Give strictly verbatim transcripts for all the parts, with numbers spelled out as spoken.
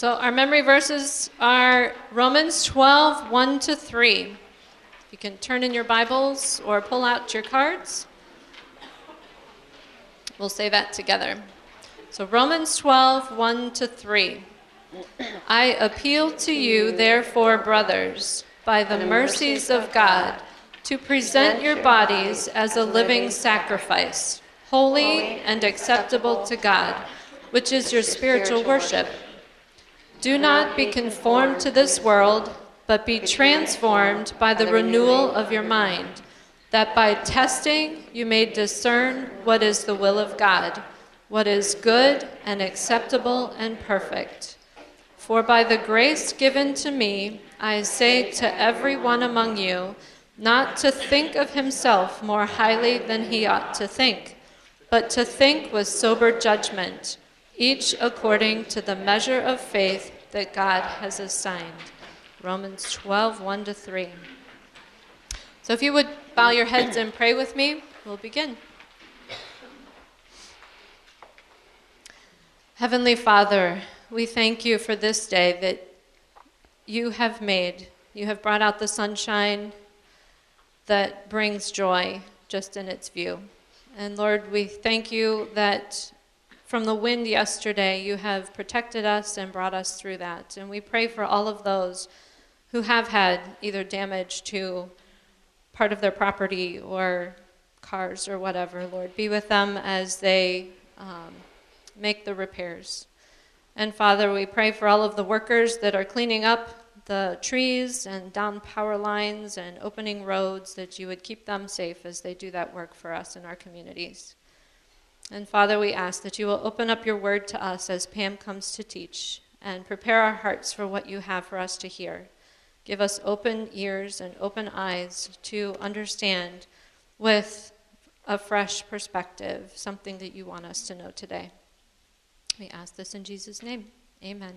So our memory verses are Romans twelve, one to three. You can turn in your Bibles or pull out your cards. We'll say that together. So Romans twelve, one to three. I appeal to you, therefore, brothers, by the mercies of God, to present your bodies as a living sacrifice, holy and acceptable to God, which is your spiritual worship. Do not be conformed to this world, but be transformed by the renewal of your mind, that by testing you may discern what is the will of God, what is good and acceptable and perfect. For by the grace given to me, I say to every one among you, not to think of himself more highly than he ought to think, but to think with sober judgment, each according to the measure of faith that God has assigned. Romans twelve, one to three. So if you would bow your heads and pray with me, we'll begin. Heavenly Father, we thank you for this day that you have made. You have brought out the sunshine that brings joy just in its view. And Lord, we thank you that from the wind yesterday, you have protected us and brought us through that. And we pray for all of those who have had either damage to part of their property or cars or whatever. Lord, be with them as they um, make the repairs. And Father, we pray for all of the workers that are cleaning up the trees and down power lines and opening roads, that you would keep them safe as they do that work for us in our communities. And Father, we ask that you will open up your word to us as Pam comes to teach and prepare our hearts for what you have for us to hear. Give us open ears and open eyes to understand with a fresh perspective something that you want us to know today. We ask this in Jesus' name. Amen.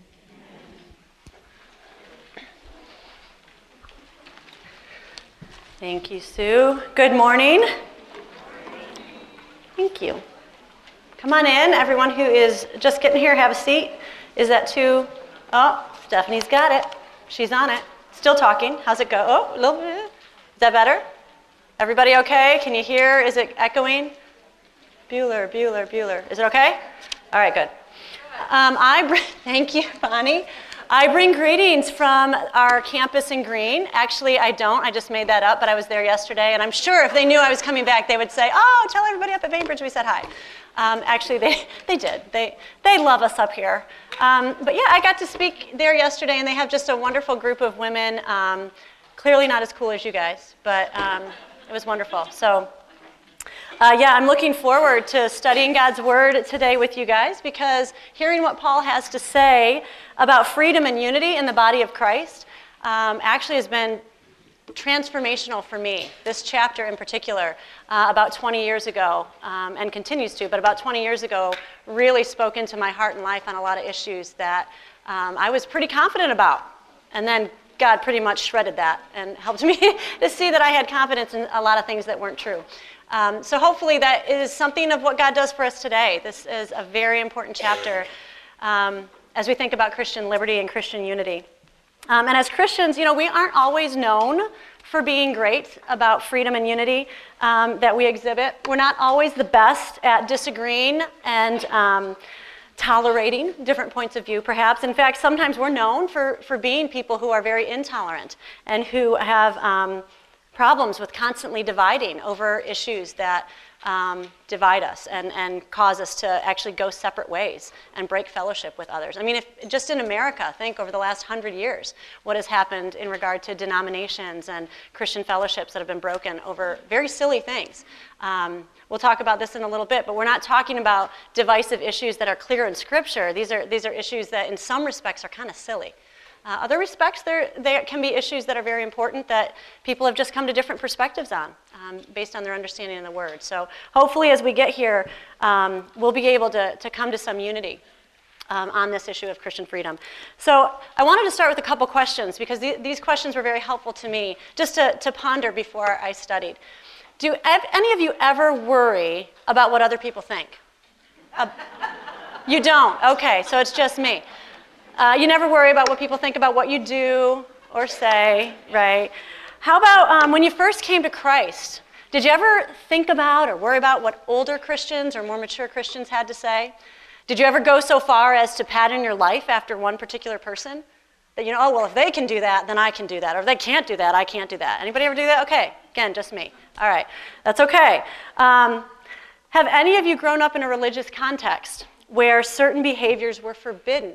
Thank you, Sue. Good morning. Thank you. Come on in. Everyone who is just getting here, have a seat. Is that too? Oh, Stephanie's got it. She's on it. Still talking. How's it go? Oh, a little bit. Is that better? Everybody okay? Can you hear? Is it echoing? Bueller, Bueller, Bueller. Is it okay? All right, good. Um, I bring, thank you, Bonnie. I bring greetings from our campus in Greene. Actually, I don't. I just made that up, but I was there yesterday, and I'm sure if they knew I was coming back, they would say, oh, tell everybody up at Bainbridge we said hi. Um, actually, they, they did. They, they love us up here. Um, but yeah, I got to speak there yesterday, and they have just a wonderful group of women. Um, clearly not as cool as you guys, but um, it was wonderful. So uh, yeah, I'm looking forward to studying God's Word today with you guys, because hearing what Paul has to say about freedom and unity in the body of Christ um, actually has been transformational for me. This chapter in particular, uh, about twenty years ago, um, and continues to, but about twenty years ago, really spoke into my heart and life on a lot of issues that um, I was pretty confident about. And then God pretty much shredded that and helped me to see that I had confidence in a lot of things that weren't true. Um, so hopefully that is something of what God does for us today. This is a very important chapter um, as we think about Christian liberty and Christian unity. Um, and as Christians, you know, we aren't always known for being great about freedom and unity um, that we exhibit. We're not always the best at disagreeing and um, tolerating different points of view, perhaps. In fact, sometimes we're known for, for being people who are very intolerant and who have um, problems with constantly dividing over issues that um, divide us and, and cause us to actually go separate ways and break fellowship with others. I mean, if just in America, think over the last hundred years, what has happened in regard to denominations and Christian fellowships that have been broken over very silly things. Um, we'll talk about this in a little bit, but we're not talking about divisive issues that are clear in Scripture. These are, these are issues that in some respects are kind of silly. Uh, other respects, there, there can be issues that are very important that people have just come to different perspectives on um, based on their understanding of the Word. So hopefully as we get here, um, we'll be able to, to come to some unity um, on this issue of Christian freedom. So I wanted to start with a couple questions, because th- these questions were very helpful to me just to, to ponder before I studied. Do ev- any of you ever worry about what other people think? Uh, you don't? Okay, so it's just me. Uh, you never worry about what people think about what you do or say, right? How about um, when you first came to Christ? Did you ever think about or worry about what older Christians or more mature Christians had to say? Did you ever go so far as to pattern your life after one particular person? That you know, oh, well, if they can do that, then I can do that. Or if they can't do that, I can't do that. Anybody ever do that? Okay, again, just me. All right, that's okay. Um, have any of you grown up in a religious context where certain behaviors were forbidden,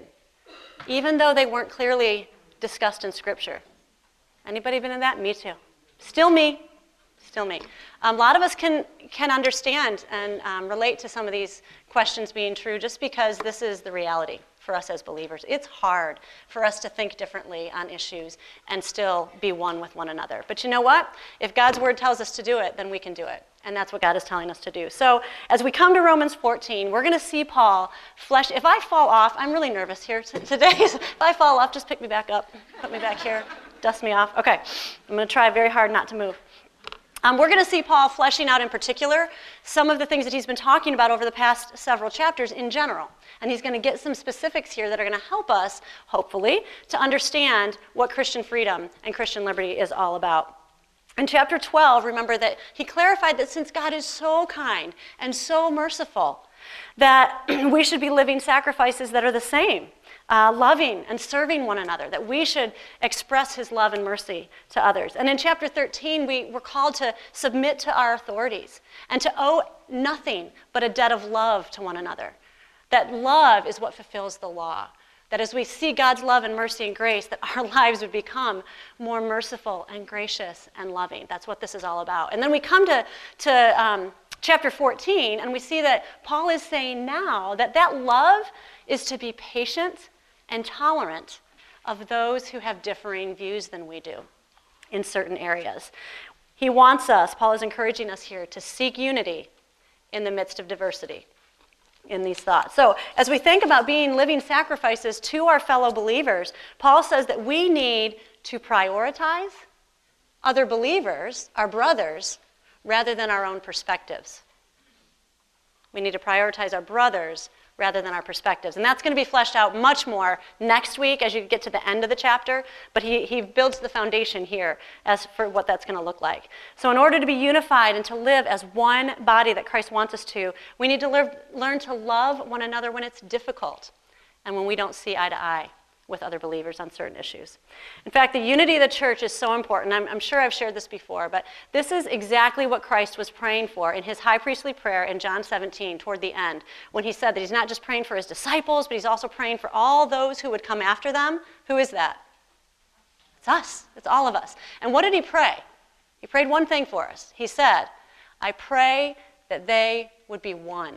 even though they weren't clearly discussed in Scripture? Anybody been in that? Me too. Still me. Still me. Um, a lot of us can, can understand and um, relate to some of these questions being true just because this is the reality for us as believers. It's hard for us to think differently on issues and still be one with one another. But you know what? If God's word tells us to do it, then we can do it. And that's what God is telling us to do. So as we come to Romans fourteen, we're going to see Paul flesh. If I fall off, I'm really nervous here t- today. If I fall off, just pick me back up, put me back here, dust me off. Okay, I'm going to try very hard not to move. Um, we're going to see Paul fleshing out in particular some of the things that he's been talking about over the past several chapters in general. And he's going to get some specifics here that are going to help us, hopefully, to understand what Christian freedom and Christian liberty is all about. In chapter twelve, remember that he clarified that since God is so kind and so merciful, that we should be living sacrifices that are the same. Uh, loving and serving one another, that we should express his love and mercy to others. And in chapter thirteen, we were called to submit to our authorities and to owe nothing but a debt of love to one another. That love is what fulfills the law. That as we see God's love and mercy and grace, that our lives would become more merciful and gracious and loving. That's what this is all about. And then we come to, to um, chapter fourteen, and we see that Paul is saying now that that love is to be patient and tolerant of those who have differing views than we do in certain areas. He wants us, Paul is encouraging us here, to seek unity in the midst of diversity in these thoughts. So as we think about being living sacrifices to our fellow believers, Paul says that we need to prioritize other believers, our brothers, rather than our own perspectives. We need to prioritize our brothers rather than our perspectives. And that's going to be fleshed out much more next week as you get to the end of the chapter, but he, he builds the foundation here as for what that's going to look like. So in order to be unified and to live as one body that Christ wants us to, we need to live, learn to love one another when it's difficult and when we don't see eye to eye with other believers on certain issues. In fact, the unity of the church is so important. I'm, I'm sure I've shared this before, but this is exactly what Christ was praying for in his high priestly prayer in John seventeen toward the end, when he said that he's not just praying for his disciples, but he's also praying for all those who would come after them. Who is that? It's us. It's all of us. And what did he pray? He prayed one thing for us. He said, I pray that they would be one,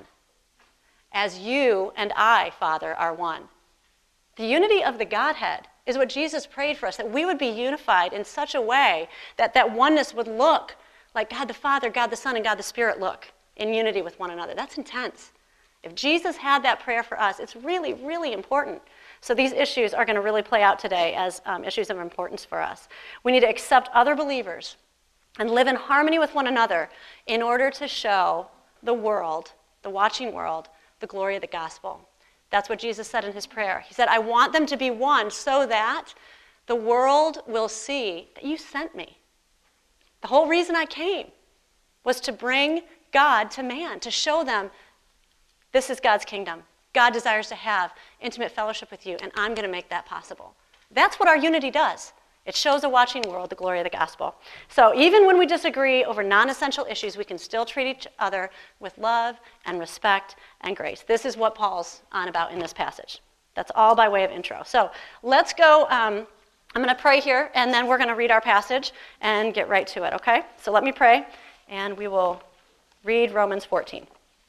as you and I, Father, are one. The unity of the Godhead is what Jesus prayed for us, that we would be unified in such a way that that oneness would look like God the Father, God the Son, and God the Spirit look in unity with one another. That's intense. If Jesus had that prayer for us, it's really, really important. So these issues are going to really play out today as um, issues of importance for us. We need to accept other believers and live in harmony with one another in order to show the world, the watching world, the glory of the gospel. That's what Jesus said in his prayer. He said, I want them to be one so that the world will see that you sent me. The whole reason I came was to bring God to man, to show them this is God's kingdom. God desires to have intimate fellowship with you, and I'm going to make that possible. That's what our unity does. It shows a watching world the glory of the gospel. So even when we disagree over non-essential issues, we can still treat each other with love and respect and grace. This is what Paul's on about in this passage. That's all by way of intro. So let's go. Um, I'm going to pray here, and then we're going to read our passage and get right to it, okay? So let me pray, and we will read Romans fourteen.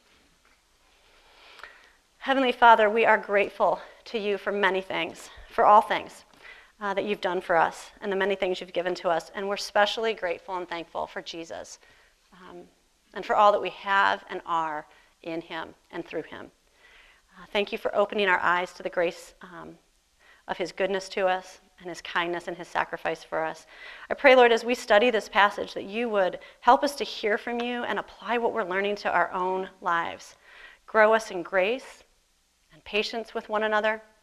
Heavenly Father, we are grateful to you for many things, for all things. Uh, that you've done for us and the many things you've given to us. And we're especially grateful and thankful for Jesus um, and for all that we have and are in him and through him. Uh, thank you for opening our eyes to the grace um, of his goodness to us and his kindness and his sacrifice for us. I pray, Lord, as we study this passage, that you would help us to hear from you and apply what we're learning to our own lives. Grow us in grace and patience with one another.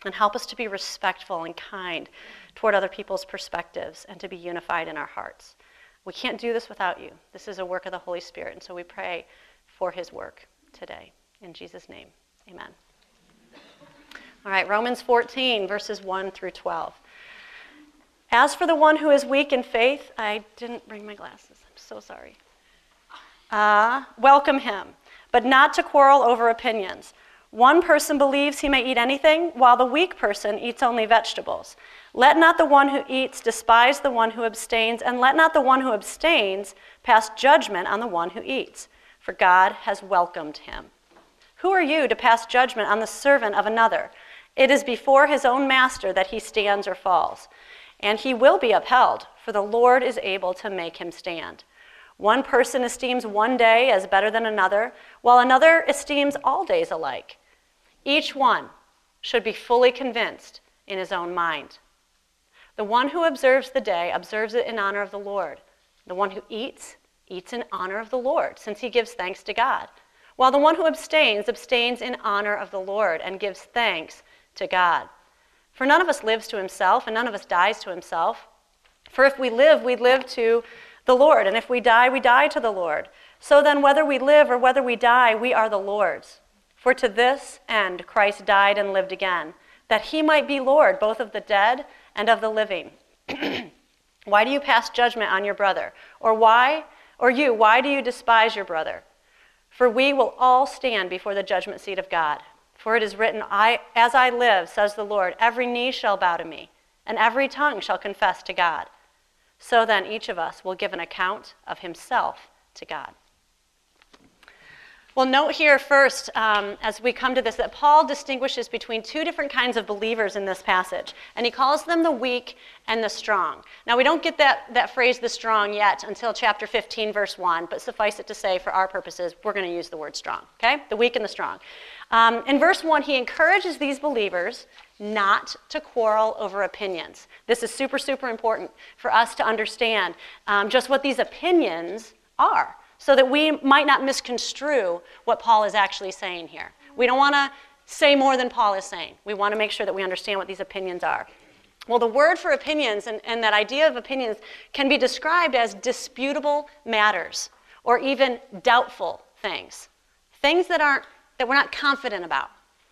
And help us to be respectful and kind toward other people's perspectives and to be unified in our hearts. We can't do this without you. This is a work of the Holy Spirit, and so we pray for his work today. In Jesus' name, amen. All right, Romans fourteen, verses one through twelve. As for the one who is weak in faith, I didn't bring my glasses. I'm so sorry. Uh, welcome him, but not to quarrel over opinions. One person believes he may eat anything, while the weak person eats only vegetables. Let not the one who eats despise the one who abstains, and let not the one who abstains pass judgment on the one who eats, for God has welcomed him. Who are you to pass judgment on the servant of another? It is before his own master that he stands or falls, and he will be upheld, for the Lord is able to make him stand. One person esteems one day as better than another, while another esteems all days alike. Each one should be fully convinced in his own mind. The one who observes the day observes it in honor of the Lord. The one who eats, eats in honor of the Lord, since he gives thanks to God. While the one who abstains, abstains in honor of the Lord and gives thanks to God. For none of us lives to himself, and none of us dies to himself. For if we live, we live to the Lord, and if we die, we die to the Lord. So then, whether we live or whether we die, we are the Lord's. For to this end Christ died and lived again, that he might be Lord both of the dead and of the living. Why do you pass judgment on your brother? Or why, or you, why do you despise your brother? For we will all stand before the judgment seat of God. For it is written, I, as I live, says the Lord, every knee shall bow to me, and every tongue shall confess to God. So then each of us will give an account of himself to God. Well, note here first, um, as we come to this, that Paul distinguishes between two different kinds of believers in this passage, and he calls them the weak and the strong. Now, we don't get that, that phrase, the strong, yet until chapter fifteen, verse one, but suffice it to say, for our purposes, we're going to use the word strong, okay? The weak and the strong. Um, in verse one, he encourages these believers not to quarrel over opinions. This is super, super important for us to understand um, just what these opinions are, so that we might not misconstrue what Paul is actually saying here. We don't want to say more than Paul is saying. We want to make sure that we understand what these opinions are. Well, the word for opinions and, and that idea of opinions can be described as disputable matters or even doubtful things, things that aren't that we're not confident about.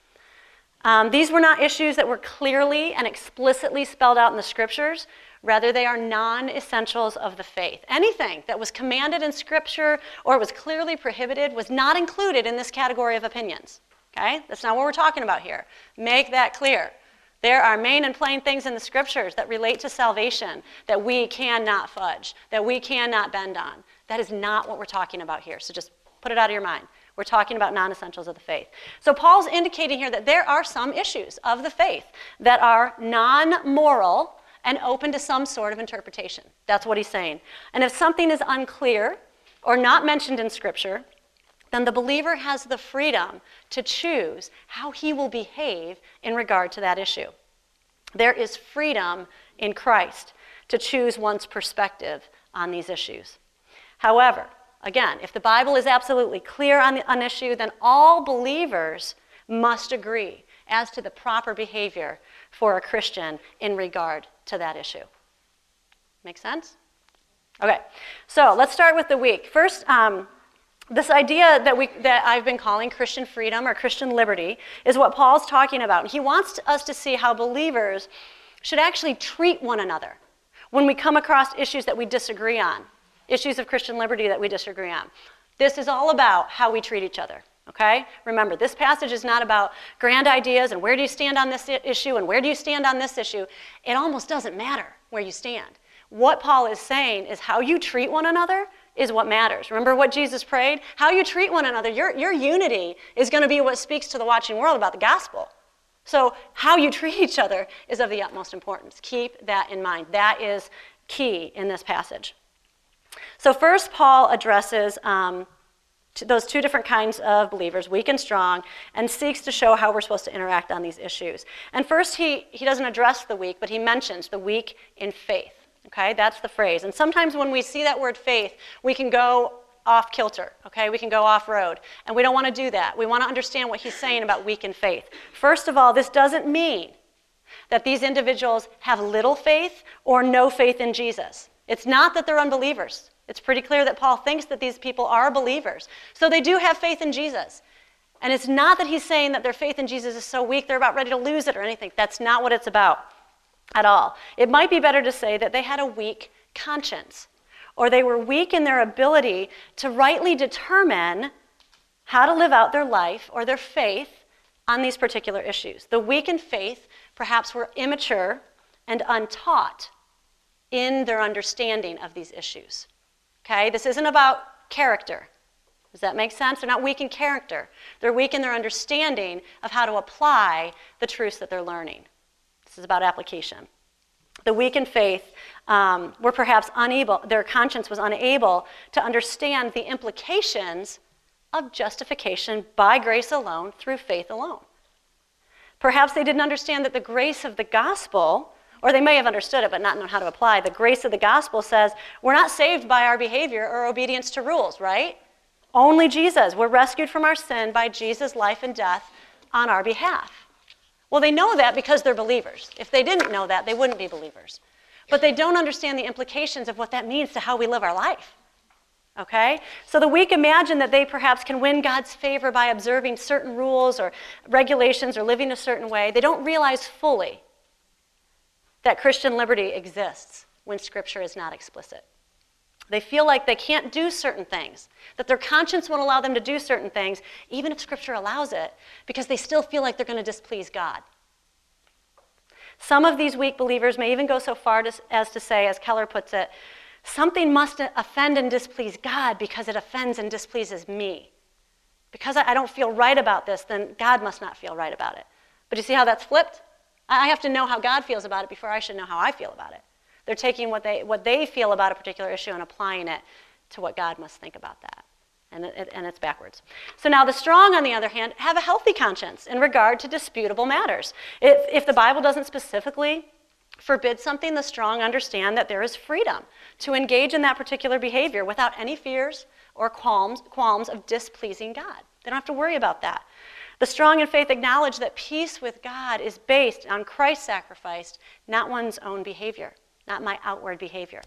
Um, these were not issues that were clearly and explicitly spelled out in the scriptures. Rather, they are non-essentials of the faith. Anything that was commanded in Scripture or was clearly prohibited was not included in this category of opinions. Okay? That's not what we're talking about here. Make that clear. There are main and plain things in the Scriptures that relate to salvation that we cannot fudge, that we cannot bend on. That is not what we're talking about here. So just put it out of your mind. We're talking about non-essentials of the faith. So Paul's indicating here that there are some issues of the faith that are non-moral and open to some sort of interpretation. That's what he's saying. And if something is unclear or not mentioned in Scripture, then the believer has the freedom to choose how he will behave in regard to that issue. There is freedom in Christ to choose one's perspective on these issues. However, again, if the Bible is absolutely clear on the, an issue, then all believers must agree as to the proper behavior for a Christian in regard to that issue. Make sense? Okay, so let's start with the weak. First, um, this idea that we that I've been calling Christian freedom or Christian liberty is what Paul's talking about. He wants us to see how believers should actually treat one another when we come across issues that we disagree on, issues of Christian liberty that we disagree on. This is all about how we treat each other. Okay? Remember, this passage is not about grand ideas and where do you stand on this issue and where do you stand on this issue. It almost doesn't matter where you stand. What Paul is saying is how you treat one another is what matters. Remember what Jesus prayed? How you treat one another, your, your unity is going to be what speaks to the watching world about the gospel. So how you treat each other is of the utmost importance. Keep that in mind. That is key in this passage. So first, Paul addresses um, those two different kinds of believers, weak and strong, and seeks to show how we're supposed to interact on these issues. And first, he, he doesn't address the weak, but he mentions the weak in faith. Okay, that's the phrase. And sometimes when we see that word faith, we can go off kilter, okay? We can go off road, and we don't want to do that. We want to understand what he's saying about weak in faith. First of all, this doesn't mean, that these individuals have little faith or no faith in Jesus. It's not that they're unbelievers. It's pretty clear that Paul thinks that these people are believers. So they do have faith in Jesus. And it's not that he's saying that their faith in Jesus is so weak they're about ready to lose it or anything. That's not what it's about at all. It might be better to say that they had a weak conscience, or they were weak in their ability to rightly determine how to live out their life or their faith on these particular issues. The weak in faith perhaps were immature and untaught in their understanding of these issues. Okay, this isn't about character. Does that make sense? They're not weak in character. They're weak in their understanding of how to apply the truths that they're learning. This is about application. The weak in faith um, were perhaps unable, their conscience was unable to understand the implications of justification by grace alone through faith alone. Perhaps they didn't understand that the grace of the gospel, or they may have understood it but not known how to apply, the grace of the gospel says we're not saved by our behavior or obedience to rules, right? Only Jesus. We're rescued from our sin by Jesus' life and death on our behalf. Well, they know that because they're believers. If they didn't know that, they wouldn't be believers. But they don't understand the implications of what that means to how we live our life. Okay? So the weak imagine that they perhaps can win God's favor by observing certain rules or regulations or living a certain way. They don't realize fully that Christian liberty exists when Scripture is not explicit. They feel like they can't do certain things, that their conscience won't allow them to do certain things, even if Scripture allows it, because they still feel like they're going to displease God. Some of these weak believers may even go so far to, as to say, as Keller puts it, something must offend and displease God because it offends and displeases me. Because I, I don't feel right about this, then God must not feel right about it. But you see how that's flipped? I have to know how God feels about it before I should know how I feel about it. They're taking what they what they feel about a particular issue and applying it to what God must think about that. And, it, and it's backwards. So now the strong, on the other hand, have a healthy conscience in regard to disputable matters. If, if the Bible doesn't specifically forbid something, the strong understand that there is freedom to engage in that particular behavior without any fears or qualms, qualms of displeasing God. They don't have to worry about that. The strong in faith acknowledge that peace with God is based on Christ's sacrifice, not one's own behavior, not my outward behavior.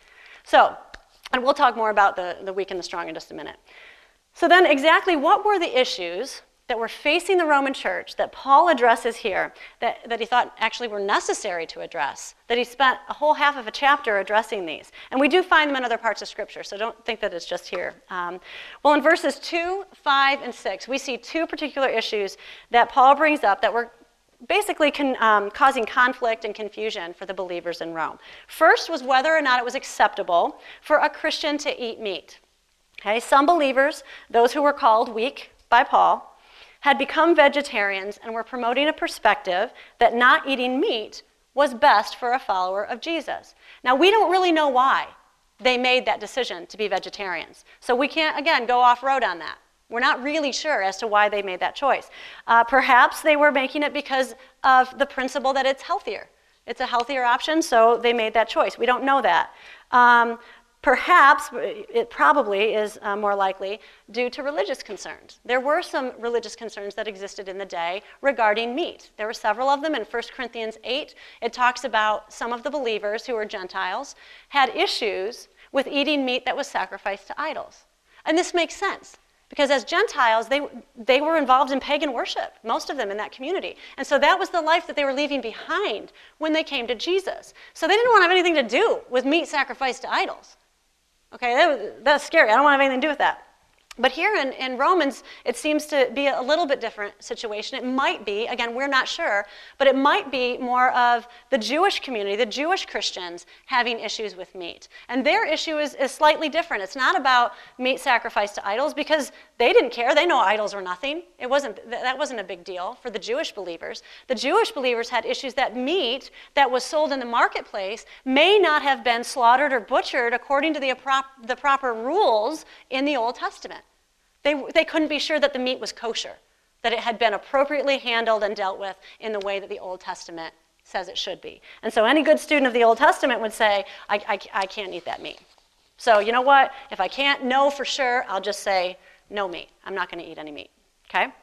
So, and we'll talk more about the, the weak and the strong in just a minute. So then exactly what were the issues that were facing the Roman church that Paul addresses here, that, that he thought actually were necessary to address, that he spent a whole half of a chapter addressing these? And we do find them in other parts of Scripture, so don't think that it's just here. Um, well, in verses two, five, and six, we see two particular issues that Paul brings up that were basically con, um, causing conflict and confusion for the believers in Rome. First was whether or not it was acceptable for a Christian to eat meat. Okay, some believers, those who were called weak by Paul, had become vegetarians and were promoting a perspective that not eating meat was best for a follower of Jesus. Now, we don't really know why they made that decision to be vegetarians. So we can't, again, go off-road on that. We're not really sure as to why they made that choice. Uh, perhaps they were making it because of the principle that it's healthier. It's a healthier option, so they made that choice. We don't know that. Um, perhaps, it probably is uh, more likely due to religious concerns. There were some religious concerns that existed in the day regarding meat. There were several of them in First Corinthians eight. It talks about some of the believers who were Gentiles had issues with eating meat that was sacrificed to idols. And this makes sense. Because as Gentiles, they, they were involved in pagan worship, most of them in that community. And so that was the life that they were leaving behind when they came to Jesus. So they didn't want to have anything to do with meat sacrificed to idols. Okay, that was, that's scary. I don't want to have anything to do with that. But here in, in Romans, it seems to be a little bit different situation. It might be, again, we're not sure, but it might be more of the Jewish community, the Jewish Christians having issues with meat. And their issue is, is slightly different. It's not about meat sacrificed to idols because they didn't care. They know idols were nothing. It wasn't, that wasn't a big deal for the Jewish believers. The Jewish believers had issues that meat that was sold in the marketplace may not have been slaughtered or butchered according to the, the proper rules in the Old Testament. They, they couldn't be sure that the meat was kosher, that it had been appropriately handled and dealt with in the way that the Old Testament says it should be. And so any good student of the Old Testament would say, I, I, I can't eat that meat. So you know what? If I can't know for sure, I'll just say no meat. I'm not going to eat any meat. Okay?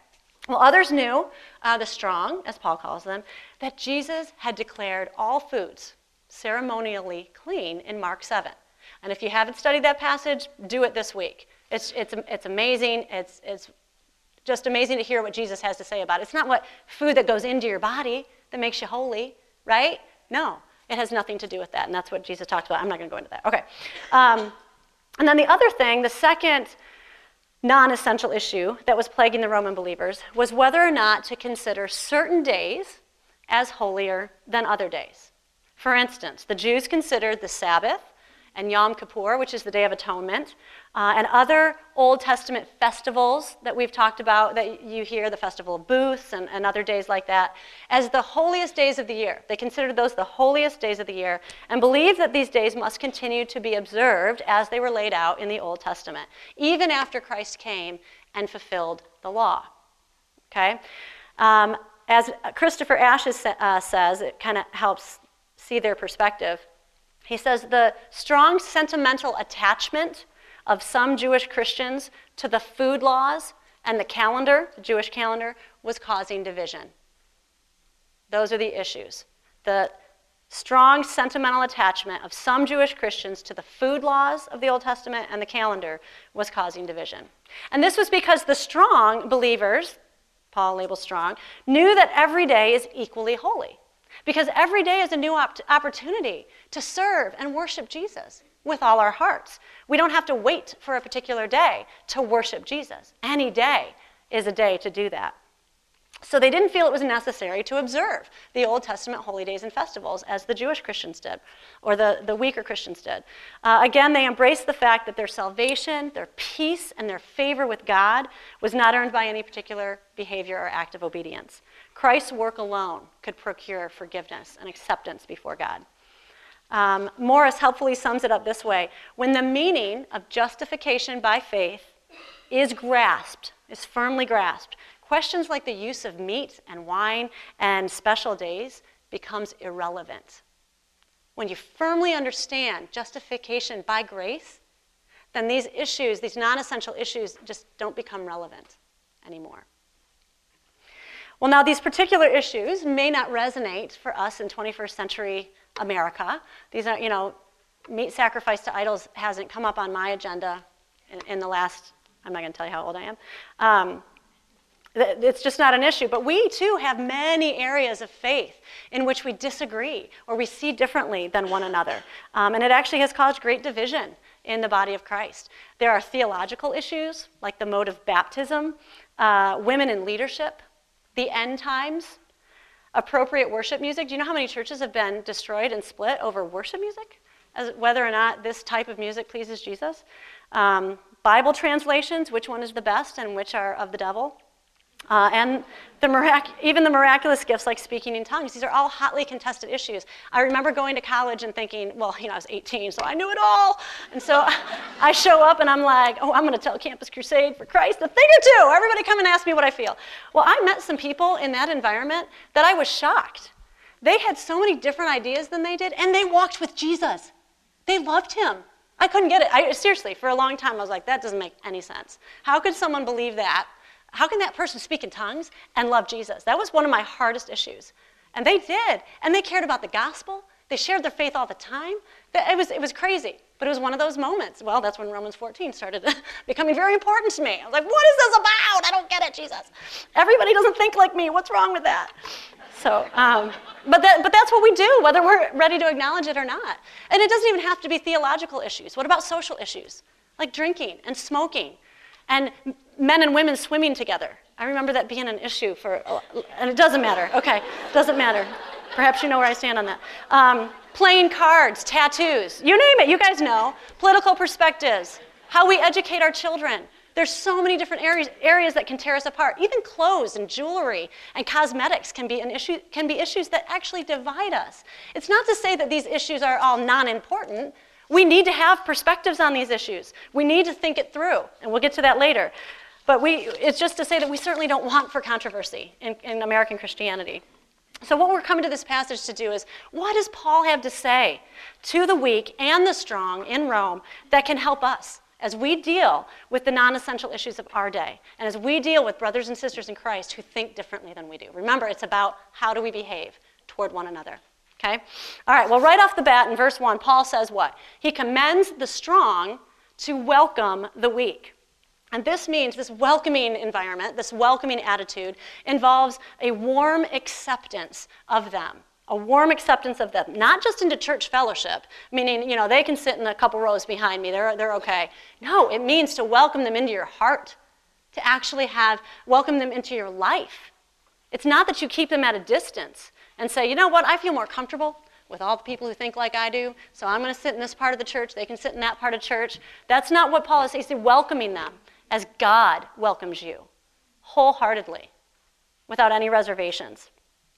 Well, others knew, uh, the strong, as Paul calls them, that Jesus had declared all foods ceremonially clean in Mark seven. And if you haven't studied that passage, do it this week. It's, it's, it's amazing. It's, it's just amazing to hear what Jesus has to say about it. It's not what food that goes into your body that makes you holy, right? No, it has nothing to do with that, and that's what Jesus talked about. I'm not going to go into that. Okay. Um, and then the other thing, the second non-essential issue that was plaguing the Roman believers was whether or not to consider certain days as holier than other days. For instance, the Jews considered the Sabbath and Yom Kippur, which is the Day of Atonement, uh, and other Old Testament festivals that we've talked about, that you hear, the Festival of Booths and, and other days like that, as the holiest days of the year. They considered those the holiest days of the year and believed that these days must continue to be observed as they were laid out in the Old Testament, even after Christ came and fulfilled the law. Okay? Um, as Christopher Ashes uh, says, it kind of helps see their perspective. He says the strong sentimental attachment of some Jewish Christians to the food laws and the calendar, the Jewish calendar, was causing division. Those are the issues. The strong sentimental attachment of some Jewish Christians to the food laws of the Old Testament and the calendar was causing division. And this was because the strong believers, Paul labels strong, knew that every day is equally holy. Because every day is a new op- opportunity to serve and worship Jesus with all our hearts. We don't have to wait for a particular day to worship Jesus. Any day is a day to do that. So they didn't feel it was necessary to observe the Old Testament holy days and festivals as the Jewish Christians did, or the, the weaker Christians did. Uh, again, they embraced the fact that their salvation, their peace, and their favor with God was not earned by any particular behavior or act of obedience. Christ's work alone could procure forgiveness and acceptance before God. Um, Morris helpfully sums it up this way: when the meaning of justification by faith is grasped, is firmly grasped, questions like the use of meat and wine and special days becomes irrelevant. When you firmly understand justification by grace, then these issues, these non-essential issues, just don't become relevant anymore. Well, now these particular issues may not resonate for us in twenty-first century America. These are, you know, meat sacrifice to idols hasn't come up on my agenda in, in the last, I'm not going to tell you how old I am. Um, It's just not an issue. But we, too, have many areas of faith in which we disagree or we see differently than one another. Um, and it actually has caused great division in the body of Christ. There are theological issues, like the mode of baptism, uh, women in leadership, the end times, appropriate worship music. Do you know how many churches have been destroyed and split over worship music, as whether or not this type of music pleases Jesus? Um, Bible translations, which one is the best and which are of the devil? Uh, and the mirac- even the miraculous gifts like speaking in tongues. These are all hotly contested issues. I remember going to college and thinking, well, you know, I was eighteen, so I knew it all. And so I show up and I'm like, oh, I'm going to tell Campus Crusade for Christ a thing or two. Everybody come and ask me what I feel. Well, I met some people in that environment that I was shocked. They had so many different ideas than they did, and they walked with Jesus. They loved him. I couldn't get it. I, seriously, for a long time, I was like, that doesn't make any sense. How could someone believe that? How can that person speak in tongues and love Jesus? That was one of my hardest issues. And they did. And they cared about the gospel. They shared their faith all the time. It was, it was crazy. But it was one of those moments. Well, that's when Romans fourteen started becoming very important to me. I was like, what is this about? I don't get it, Jesus. Everybody doesn't think like me. What's wrong with that? So, um, but, that, but that's what we do, whether we're ready to acknowledge it or not. And it doesn't even have to be theological issues. What about social issues? Like drinking and smoking and men and women swimming together. I remember that being an issue for, and it doesn't matter. Okay, doesn't matter. Perhaps you know where I stand on that. Um, playing cards, tattoos, you name it, you guys know. Political perspectives, how we educate our children. There's so many different areas, areas that can tear us apart. Even clothes and jewelry and cosmetics can be an issue, can be issues that actually divide us. It's not to say that these issues are all non-important. We need to have perspectives on these issues. We need to think it through, and we'll get to that later. But we, it's just to say that we certainly don't want for controversy in, in American Christianity. So what we're coming to this passage to do is, what does Paul have to say to the weak and the strong in Rome that can help us as we deal with the non-essential issues of our day, and as we deal with brothers and sisters in Christ who think differently than we do. Remember, it's about how do we behave toward one another. Okay? All right, well, right off the bat in verse one, Paul says what? He commends the strong to welcome the weak. And this means this welcoming environment, this welcoming attitude, involves a warm acceptance of them. A warm acceptance of them, not just into church fellowship, meaning, you know, they can sit in a couple rows behind me, they're, they're okay. No, it means to welcome them into your heart, to actually have, welcome them into your life. It's not that you keep them at a distance and say, you know what, I feel more comfortable with all the people who think like I do, so I'm going to sit in this part of the church, they can sit in that part of church. That's not what Paul is saying. He's welcoming them as God welcomes you, wholeheartedly, without any reservations.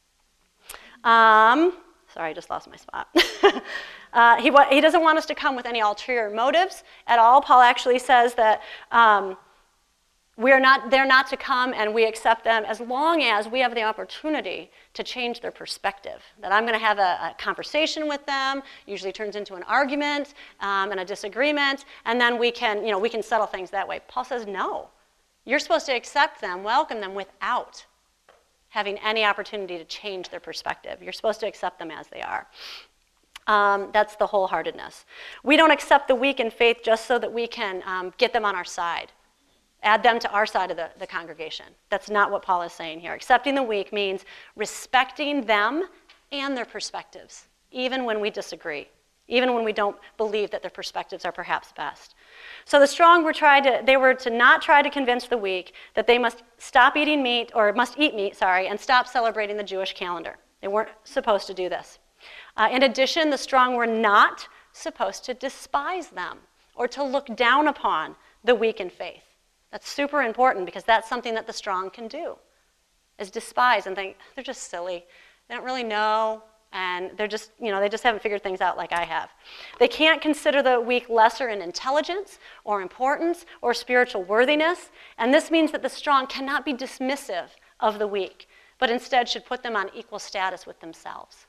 Um, sorry, I just lost my spot. uh, he, wa- he doesn't want us to come with any ulterior motives at all. Paul actually says that um, we are not, they're not to come and we accept them as long as we have the opportunity to change their perspective. That I'm going to have a, a conversation with them, usually turns into an argument um, and a disagreement, and then we can, you know, we can settle things that way. Paul says no. You're supposed to accept them, welcome them without having any opportunity to change their perspective. You're supposed to accept them as they are. Um, that's the wholeheartedness. We don't accept the weak in faith just so that we can um, get them on our side. Add them to our side of the, the congregation. That's not what Paul is saying here. Accepting the weak means respecting them and their perspectives, even when we disagree, even when we don't believe that their perspectives are perhaps best. So the strong were tried to, they were to not try to convince the weak that they must stop eating meat, or must eat meat, sorry, and stop celebrating the Jewish calendar. They weren't supposed to do this. Uh, in addition, the strong were not supposed to despise them or to look down upon the weak in faith. That's super important because that's something that the strong can do, is despise and think, they're just silly. They don't really know, and they're just, you know, they just haven't figured things out like I have. They can't consider the weak lesser in intelligence or importance or spiritual worthiness, and this means that the strong cannot be dismissive of the weak, but instead should put them on equal status with themselves.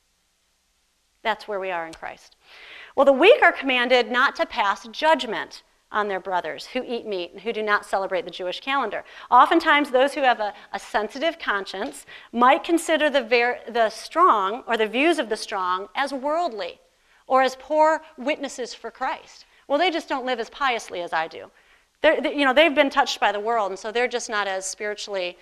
That's where we are in Christ. Well, the weak are commanded not to pass judgment on their brothers who eat meat and who do not celebrate the Jewish calendar. Oftentimes, those who have a, a sensitive conscience might consider the, ver- the strong, or the views of the strong, as worldly, or as poor witnesses for Christ. Well, they just don't live as piously as I do. They're, they, you know, they've been touched by the world, and so they're just not as spiritually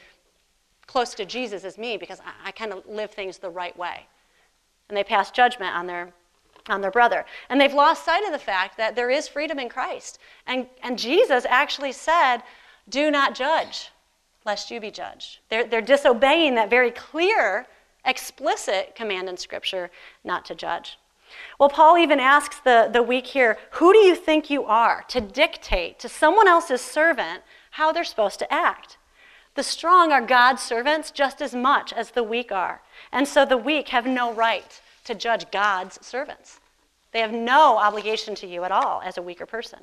close to Jesus as me because I, I kind of live things the right way. And they pass judgment on their on their brother. And they've lost sight of the fact that there is freedom in Christ. And, and Jesus actually said, do not judge, lest you be judged. They're, they're disobeying that very clear, explicit command in Scripture not to judge. Well, Paul even asks the, the weak here, who do you think you are to dictate to someone else's servant how they're supposed to act? The strong are God's servants just as much as the weak are. And so the weak have no right to judge God's servants. They have no obligation to you at all as a weaker person.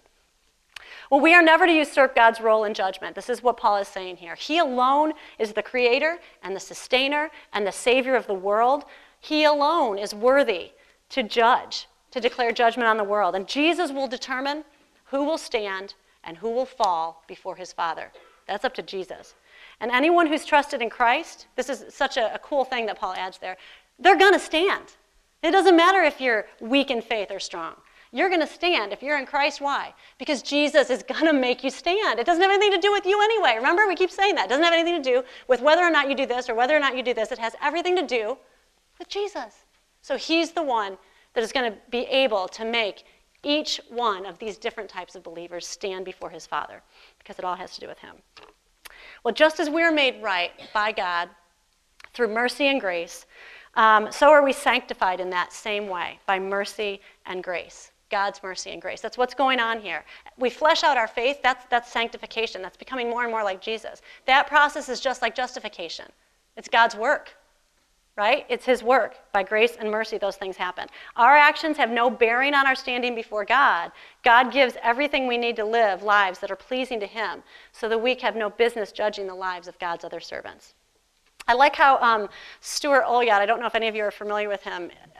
Well, we are never to usurp God's role in judgment. This is what Paul is saying here. He alone is the creator and the sustainer and the savior of the world. He alone is worthy to judge, to declare judgment on the world. And Jesus will determine who will stand and who will fall before his Father. That's up to Jesus. And anyone who's trusted in Christ, this is such a, a cool thing that Paul adds there, they're going to stand. It doesn't matter if you're weak in faith or strong. You're going to stand if you're in Christ. Why? Because Jesus is going to make you stand. It doesn't have anything to do with you anyway. Remember, we keep saying that. It doesn't have anything to do with whether or not you do this or whether or not you do this. It has everything to do with Jesus. So he's the one that is going to be able to make each one of these different types of believers stand before his Father, because it all has to do with him. Well, just as we are made right by God through mercy and grace, Um, so are we sanctified in that same way, by mercy and grace, God's mercy and grace. That's what's going on here. We flesh out our faith, that's, that's sanctification. That's becoming more and more like Jesus. That process is just like justification. It's God's work, right? It's his work. By grace and mercy, those things happen. Our actions have no bearing on our standing before God. God gives everything we need to live lives that are pleasing to him, so the weak have no business judging the lives of God's other servants. I like how um, Stuart Olyott, I don't know if any of you are familiar with him,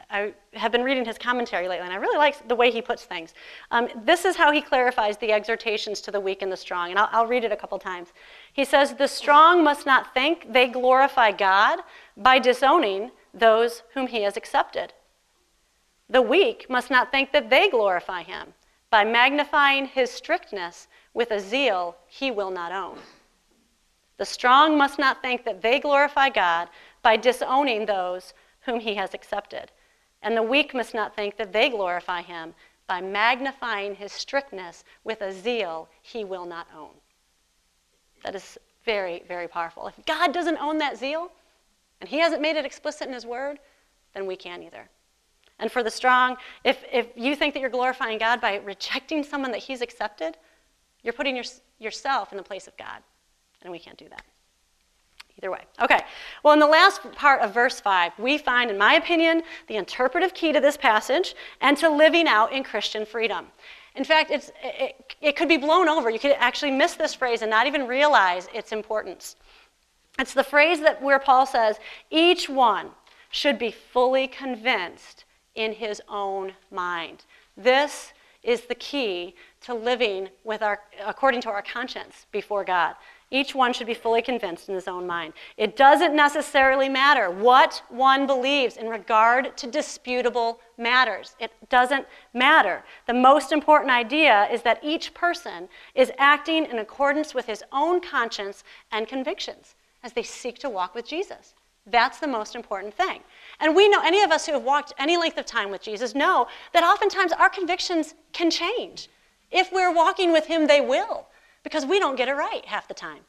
I have been reading his commentary lately, and I really like the way he puts things. Um, this is how he clarifies the exhortations to the weak and the strong, and I'll, I'll read it a couple times. He says, the strong must not think they glorify God by disowning those whom he has accepted. The weak must not think that they glorify him by magnifying his strictness with a zeal he will not own. The strong must not think that they glorify God by disowning those whom he has accepted. And the weak must not think that they glorify him by magnifying his strictness with a zeal he will not own. That is very, very powerful. If God doesn't own that zeal, and he hasn't made it explicit in his word, then we can't either. And for the strong, if, if you think that you're glorifying God by rejecting someone that he's accepted, you're putting your, yourself in the place of God. And we can't do that. Either way. Okay. Well, in the last part of verse five, we find, in my opinion, the interpretive key to this passage and to living out in Christian freedom. In fact, it's, it, it could be blown over. You could actually miss this phrase and not even realize its importance. It's the phrase that where Paul says, each one should be fully convinced in his own mind. This is the key to living with our, according to our conscience before God. Each one should be fully convinced in his own mind. It doesn't necessarily matter what one believes in regard to disputable matters. It doesn't matter. The most important idea is that each person is acting in accordance with his own conscience and convictions as they seek to walk with Jesus. That's the most important thing. And we know, any of us who have walked any length of time with Jesus know that oftentimes our convictions can change. If we're walking with him, they will, because we don't get it right half the time.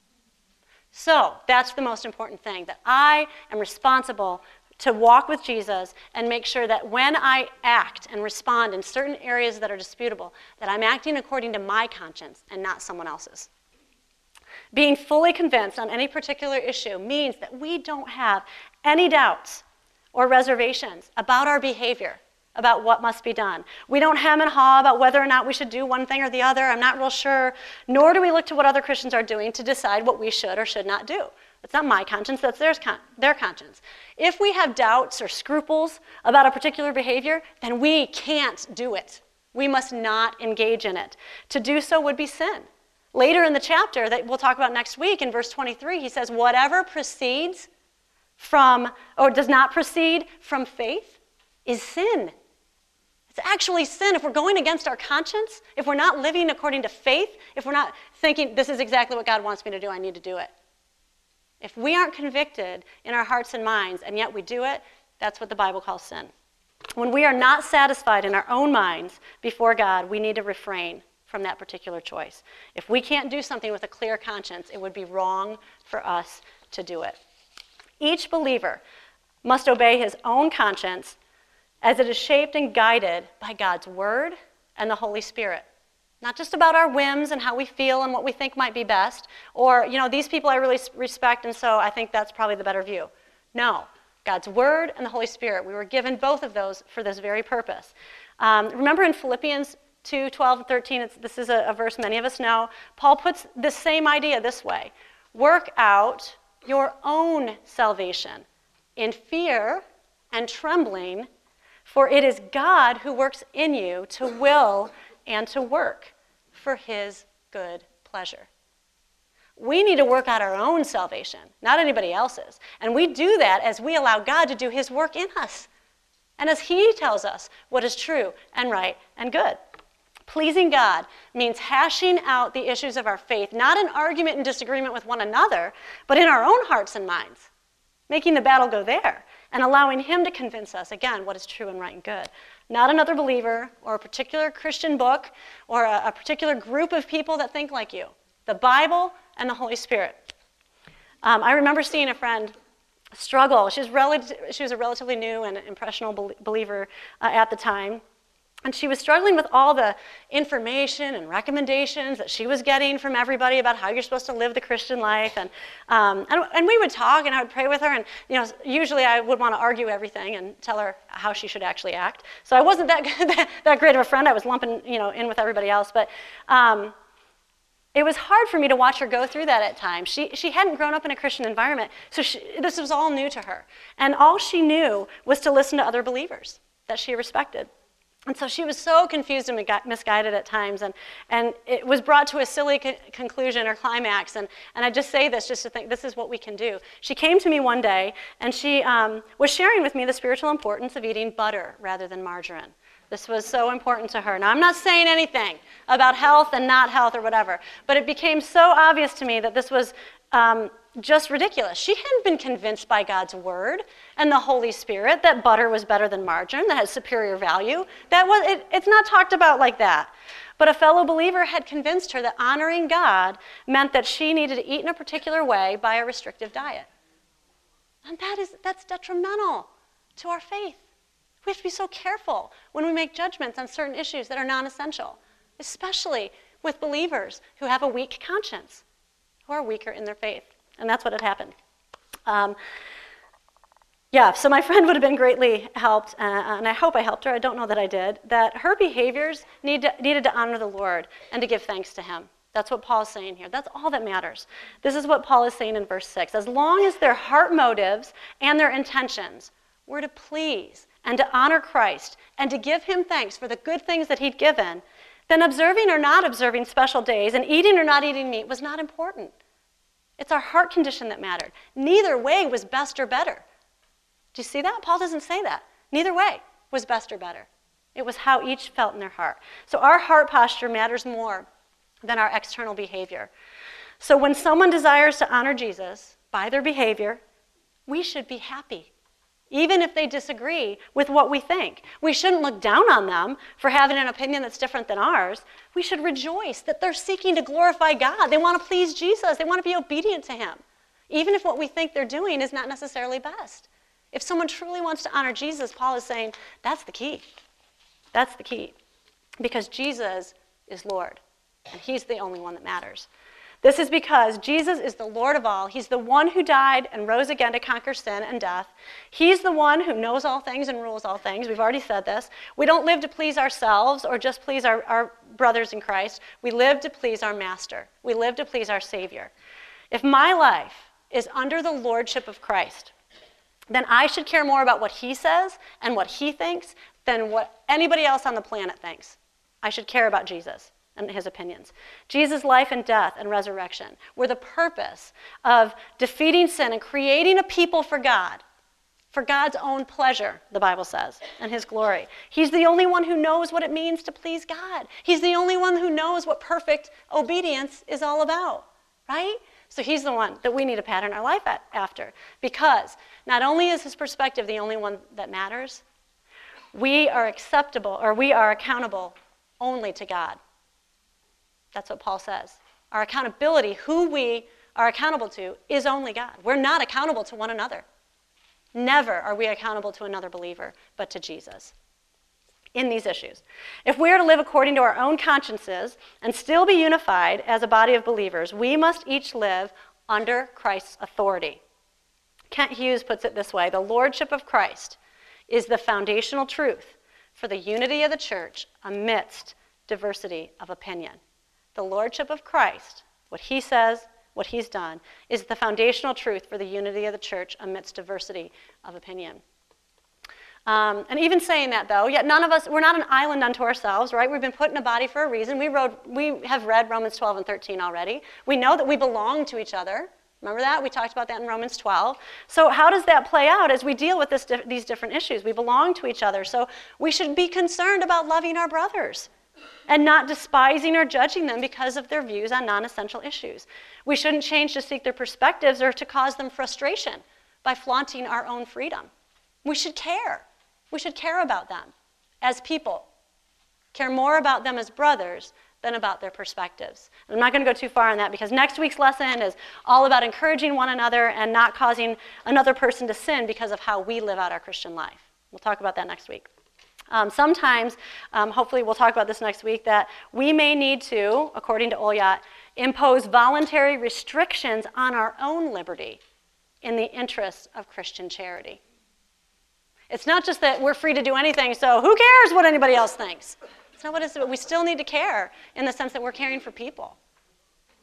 So that's the most important thing, that I am responsible to walk with Jesus and make sure that when I act and respond in certain areas that are disputable, that I'm acting according to my conscience and not someone else's. Being fully convinced on any particular issue means that we don't have any doubts or reservations about our behavior, about what must be done. We don't hem and haw about whether or not we should do one thing or the other. I'm not real sure. Nor do we look to what other Christians are doing to decide what we should or should not do. That's not my conscience, that's their, con- their conscience. If we have doubts or scruples about a particular behavior, then we can't do it. We must not engage in it. To do so would be sin. Later in the chapter that we'll talk about next week, in verse twenty-three, he says, whatever proceeds from, or does not proceed from faith is sin. It's actually sin. If we're going against our conscience, if we're not living according to faith, if we're not thinking, this is exactly what God wants me to do, I need to do it. If we aren't convicted in our hearts and minds, and yet we do it, that's what the Bible calls sin. When we are not satisfied in our own minds before God, we need to refrain from that particular choice. If we can't do something with a clear conscience, it would be wrong for us to do it. Each believer must obey his own conscience as it is shaped and guided by God's word and the Holy Spirit. Not just about our whims and how we feel and what we think might be best, or, you know, these people I really respect, and so I think that's probably the better view. No, God's word and the Holy Spirit. We were given both of those for this very purpose. Um, remember in Philippians two, twelve, and thirteen, it's, this is a, a verse many of us know. Paul puts this same idea this way. Work out your own salvation in fear and trembling, for it is God who works in you to will and to work for his good pleasure. We need to work out our own salvation, not anybody else's. And we do that as we allow God to do his work in us. And as he tells us what is true and right and good. Pleasing God means hashing out the issues of our faith, not in argument and disagreement with one another, but in our own hearts and minds, making the battle go there and allowing him to convince us, again, what is true and right and good. Not another believer or a particular Christian book or a, a particular group of people that think like you. The Bible and the Holy Spirit. Um, I remember seeing a friend struggle. She was, rel- she was a relatively new and impressionable believer uh, at the time. And she was struggling with all the information and recommendations that she was getting from everybody about how you're supposed to live the Christian life. And, um, and, and we would talk, and I would pray with her. And you know, usually I would want to argue everything and tell her how she should actually act. So I wasn't that that, that great of a friend. I was lumping you know in with everybody else. But um, It was hard for me to watch her go through that at times. She, she hadn't grown up in a Christian environment, so she, this was all new to her. And all she knew was to listen to other believers that she respected. And so she was so confused and misguided at times, and, and it was brought to a silly co- conclusion or climax. And, and I just say this just to think this is what we can do. She came to me one day, and she um, was sharing with me the spiritual importance of eating butter rather than margarine. This was so important to her. Now, I'm not saying anything about health and not health or whatever, but it became so obvious to me that this was um, just ridiculous. She hadn't been convinced by God's word and the Holy Spirit that butter was better than margarine, that had superior value. That was it, it's not talked about like that. But a fellow believer had convinced her that honoring God meant that she needed to eat in a particular way by a restrictive diet. And that is that's detrimental to our faith. We have to be so careful when we make judgments on certain issues that are non-essential, especially with believers who have a weak conscience, who are weaker in their faith. And that's what had happened. Um, yeah, so my friend would have been greatly helped, uh, and I hope I helped her. I don't know that I did, that her behaviors need to, needed to honor the Lord and to give thanks to him. That's what Paul's saying here. That's all that matters. This is what Paul is saying in verse six. As long as their heart motives and their intentions were to please and to honor Christ, and to give him thanks for the good things that he'd given, then observing or not observing special days and eating or not eating meat was not important. It's our heart condition that mattered. Neither way was best or better. Do you see that? Paul doesn't say that. Neither way was best or better. It was how each felt in their heart. So our heart posture matters more than our external behavior. So when someone desires to honor Jesus by their behavior, we should be happy. Even if they disagree with what we think. We shouldn't look down on them for having an opinion that's different than ours. We should rejoice that they're seeking to glorify God. They want to please Jesus. They want to be obedient to him, even if what we think they're doing is not necessarily best. If someone truly wants to honor Jesus, Paul is saying, that's the key. That's the key. Because Jesus is Lord, and he's the only one that matters. This is because Jesus is the Lord of all. He's the one who died and rose again to conquer sin and death. He's the one who knows all things and rules all things. We've already said this. We don't live to please ourselves or just please our, our brothers in Christ. We live to please our Master. We live to please our Savior. If my life is under the lordship of Christ, then I should care more about what he says and what he thinks than what anybody else on the planet thinks. I should care about Jesus and his opinions. Jesus' life and death and resurrection were the purpose of defeating sin and creating a people for God, for God's own pleasure, the Bible says, and his glory. He's the only one who knows what it means to please God. He's the only one who knows what perfect obedience is all about, right? So he's the one that we need to pattern our life at, after, because not only is his perspective the only one that matters, we are acceptable, or we are accountable only to God. That's what Paul says. Our accountability, who we are accountable to, is only God. We're not accountable to one another. Never are we accountable to another believer, but to Jesus in these issues. If we are to live according to our own consciences and still be unified as a body of believers, we must each live under Christ's authority. Kent Hughes puts it this way: the lordship of Christ is the foundational truth for the unity of the church amidst diversity of opinion. The lordship of Christ, what he says, what he's done, is the foundational truth for the unity of the church amidst diversity of opinion. Um, and even saying that, though, yet none of us, we're not an island unto ourselves, right? We've been put in a body for a reason. We, wrote, we have read Romans twelve and thirteen already. We know that we belong to each other. Remember that? We talked about that in Romans twelve. So how does that play out as we deal with this, these different issues? We belong to each other, so we should be concerned about loving our brothers and not despising or judging them because of their views on non-essential issues. We shouldn't change to seek their perspectives or to cause them frustration by flaunting our own freedom. We should care. We should care about them as people. Care more about them as brothers than about their perspectives. And I'm not going to go too far on that because next week's lesson is all about encouraging one another and not causing another person to sin because of how we live out our Christian life. We'll talk about that next week. Um, sometimes, um, hopefully we'll talk about this next week, that we may need to, according to Olyat, impose voluntary restrictions on our own liberty in the interest of Christian charity. It's not just that we're free to do anything, so who cares what anybody else thinks? It's not what it is, but we still need to care in the sense that we're caring for people.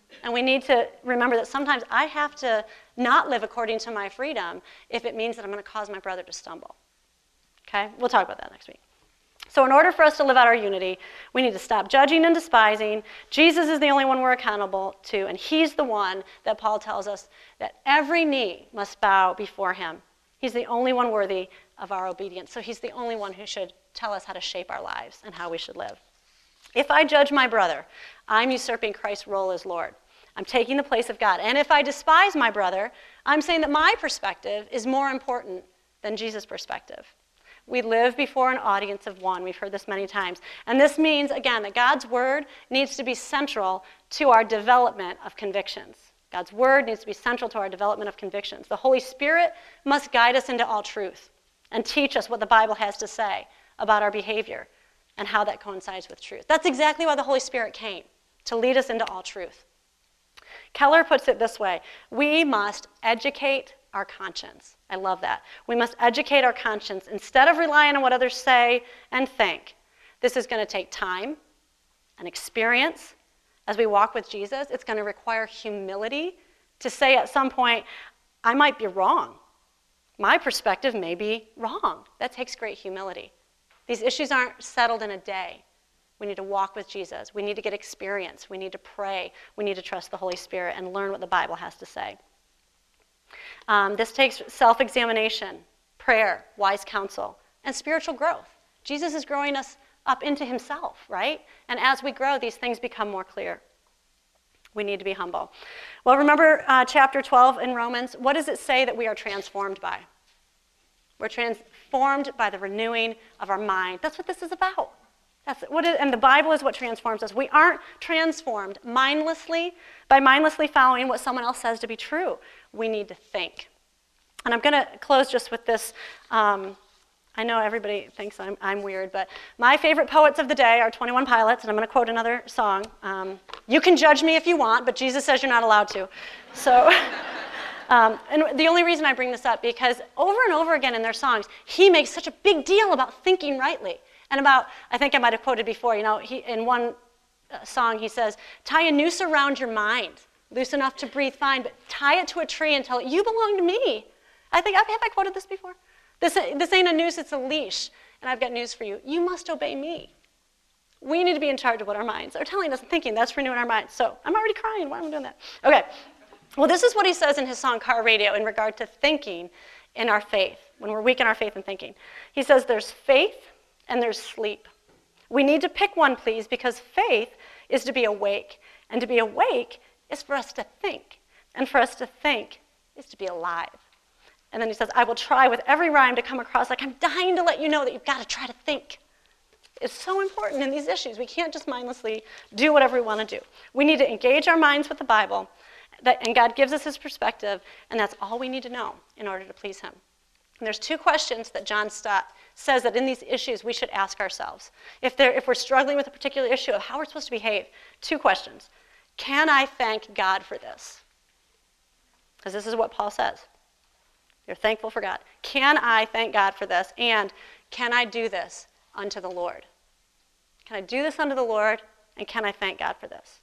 And we need to remember that sometimes I have to not live according to my freedom if it means that I'm going to cause my brother to stumble. Okay? We'll talk about that next week. So in order for us to live out our unity, we need to stop judging and despising. Jesus is the only one we're accountable to, and he's the one that Paul tells us that every knee must bow before him. He's the only one worthy of our obedience. So he's the only one who should tell us how to shape our lives and how we should live. If I judge my brother, I'm usurping Christ's role as Lord. I'm taking the place of God. And if I despise my brother, I'm saying that my perspective is more important than Jesus' perspective. We live before an audience of one. We've heard this many times. And this means, again, that God's word needs to be central to our development of convictions. God's word needs to be central to our development of convictions. The Holy Spirit must guide us into all truth and teach us what the Bible has to say about our behavior and how that coincides with truth. That's exactly why the Holy Spirit came, to lead us into all truth. Keller puts it this way: we must educate our conscience. I love that. We must educate our conscience instead of relying on what others say and think. This is going to take time and experience as we walk with Jesus. It's going to require humility to say at some point, I might be wrong. My perspective may be wrong. That takes great humility. These issues aren't settled in a day. We need to walk with Jesus. We need to get experience. We need to pray. We need to trust the Holy Spirit and learn what the Bible has to say. Um, this takes self-examination, prayer, wise counsel, and spiritual growth. Jesus is growing us up into himself, right? And as we grow, these things become more clear. We need to be humble. Well, remember uh, chapter twelve in Romans? What does it say that we are transformed by? We're transformed by the renewing of our mind. That's what this is about. That's what it, and the Bible is what transforms us. We aren't transformed mindlessly by mindlessly following what someone else says to be true. We need to think. And I'm going to close just with this. Um, I know everybody thinks I'm, I'm weird, but my favorite poets of the day are twenty-one Pilots, and I'm going to quote another song. Um, you can judge me if you want, but Jesus says you're not allowed to. So, um, and the only reason I bring this up, because over and over again in their songs, he makes such a big deal about thinking rightly. And about, I think I might have quoted before, you know, he, in one uh, song he says, tie a noose around your mind, loose enough to breathe fine, but tie it to a tree and tell it, you belong to me. I think, have I quoted this before? This, this ain't a noose, it's a leash. And I've got news for you. You must obey me. We need to be in charge of what our minds are telling us and thinking. That's renewing our minds. So I'm already crying. Why am I doing that? Okay. Well, this is what he says in his song, Car Radio, in regard to thinking in our faith, when we're weak in our faith and thinking. He says there's faith and there's sleep. We need to pick one, please, because faith is to be awake. And to be awake is for us to think. And for us to think is to be alive. And then he says, I will try with every rhyme to come across like I'm dying to let you know that you've got to try to think. It's so important in these issues. We can't just mindlessly do whatever we want to do. We need to engage our minds with the Bible, that, and God gives us his perspective, and that's all we need to know in order to please him. And there's two questions that John Stott says that in these issues we should ask ourselves. If, if we're struggling with a particular issue of how we're supposed to behave, two questions. Can I thank God for this? Because this is what Paul says. You're thankful for God. Can I thank God for this? And can I do this unto the Lord? Can I do this unto the Lord? And can I thank God for this?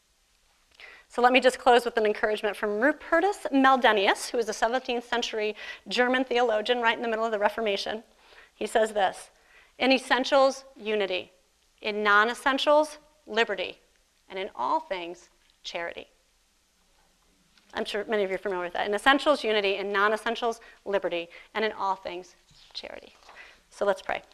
So let me just close with an encouragement from Rupertus Meldenius, who was a seventeenth century German theologian right in the middle of the Reformation. He says this: in essentials, unity. In non-essentials, liberty. And in all things, charity. I'm sure many of you are familiar with that. In essentials, unity. In non-essentials, liberty. And in all things, charity. So let's pray.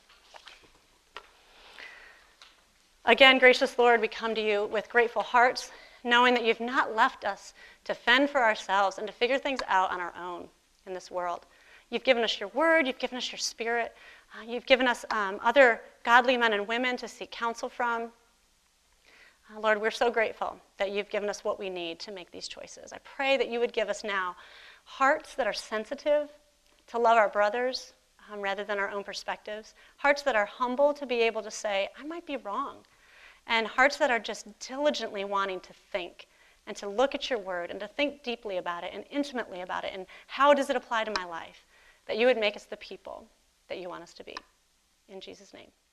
Again, gracious Lord, we come to you with grateful hearts, knowing that you've not left us to fend for ourselves and to figure things out on our own in this world. You've given us your word, you've given us your spirit, uh, you've given us um, other godly men and women to seek counsel from. Uh, Lord, we're so grateful that you've given us what we need to make these choices. I pray that you would give us now hearts that are sensitive to love our brothers um, rather than our own perspectives, hearts that are humble to be able to say, I might be wrong, and hearts that are just diligently wanting to think and to look at your word and to think deeply about it and intimately about it and how does it apply to my life, that you would make us the people that you want us to be. In Jesus' name.